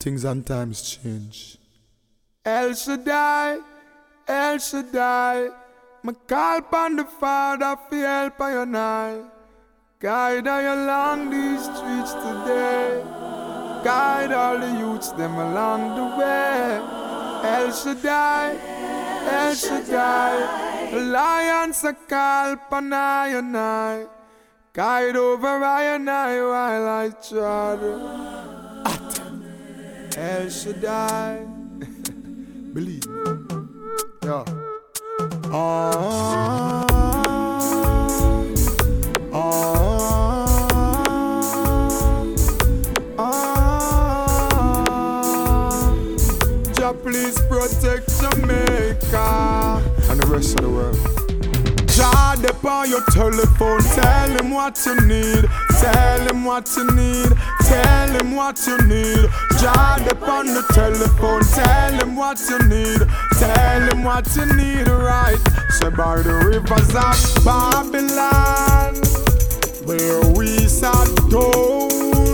things and times change. El Shaddai, El Shaddai, me call upon the Father for help on your night. Guide I along these streets today. Guide all the youths them along the way. El Shaddai, El Shaddai, the lions are call upon I and I. Guide over I and I while I trod. El Shaddai. Believe me. Yeah. Jah please protect Jamaica And the rest of the world. Jah dep on your telephone, tell him what you need. Tell him what you need. Tell him what you need. Jah dep on the telephone, tell him what you need. Tell him what you need, right? So by the rivers of Babylon, where we sat down,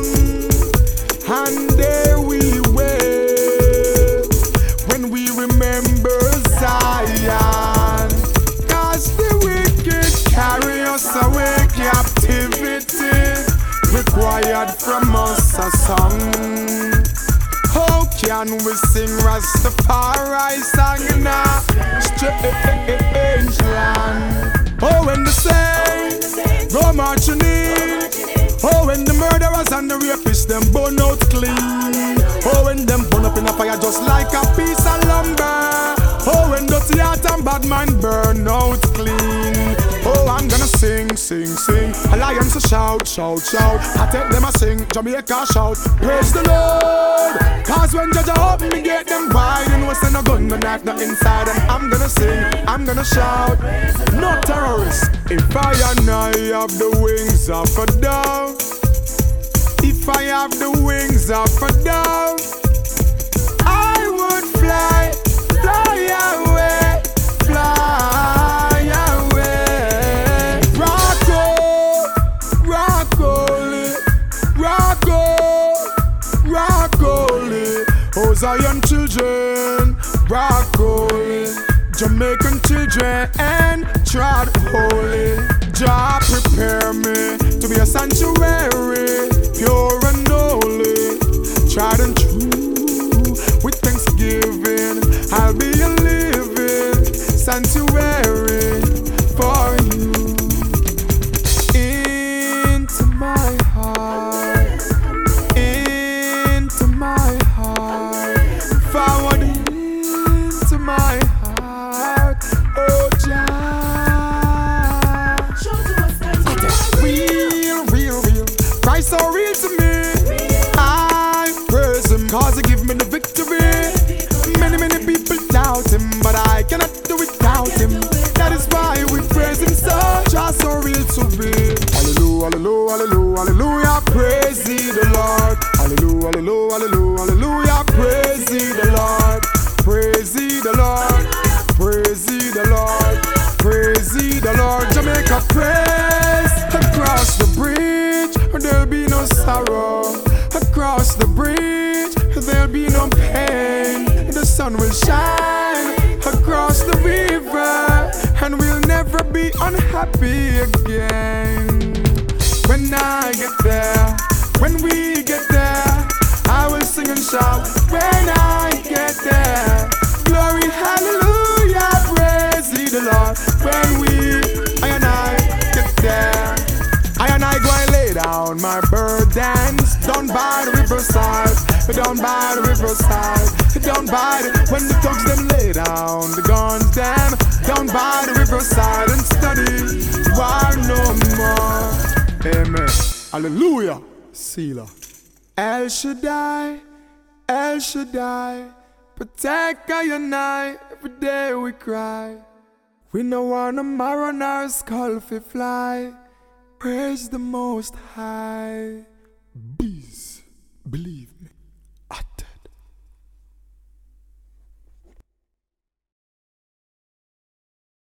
and there we wait, when we remember Zion. Cause the wicked carry us away, captivity required from us a song. How can we sing Rastafari song in a strange land? Oh, when the saints go marching in. Oh, when the murderers and the rapists them burn out clean. Oh, when them burn up in a fire just like a piece of lumber. Oh, when dirty heart and bad mind burn out clean. Oh, I'm gonna sing, sing, sing. Alliance a shout, shout, shout. I tell them a sing, Jamaica shout. Praise the Lord. Cause when Judge open me get them wide, and what's in a gun, no knife, no inside. And I'm gonna sing, I'm gonna shout. No terrorists. If I and I have the wings of a dove, if I have the wings of a dove, I would fly, fly away, fly away. Rocko, Rockoli, Rocko, Rockoli. Oh, Zion children, Rockoli. Jamaican children, trod holy. Jah prepare me to be a sanctuary, pure and holy, tried and true. With thanksgiving, I'll be a living sanctuary for you. Into my heart, into my heart, forward into my heart. Oh, Jah. Christ so real to me. I praise him cause he give me the victory. Many, many people doubt him, but I cannot do without him. That is why we praise him so. Just so real to me. Hallelujah, hallelujah, hallelujah, hallelujah. Praise ye the Lord. Hallelujah, hallelujah, hallelujah, hallelujah. Praise ye the Lord. Praise ye the Lord. Praise ye the Lord. Praise ye the Lord. Jamaica praise across the bridge. There'll be no sorrow. Across the bridge, there'll be no pain. The sun will shine across the river, and we'll never be unhappy again. When I get there, when we get there, I will sing and shout. When I get there, glory, hallelujah, praise ye the Lord. When I and I get there, I and I go and lay down my burdens down by the riverside, down by the riverside, down by the, when the thugs them lay down the guns them, down by the riverside and study war no more. Amen. Hallelujah. Selah. El Shaddai, El Shaddai, protect I and I, every day we cry. We no want a mariner skull fi fly. Praise the Most High. Bees, believe me.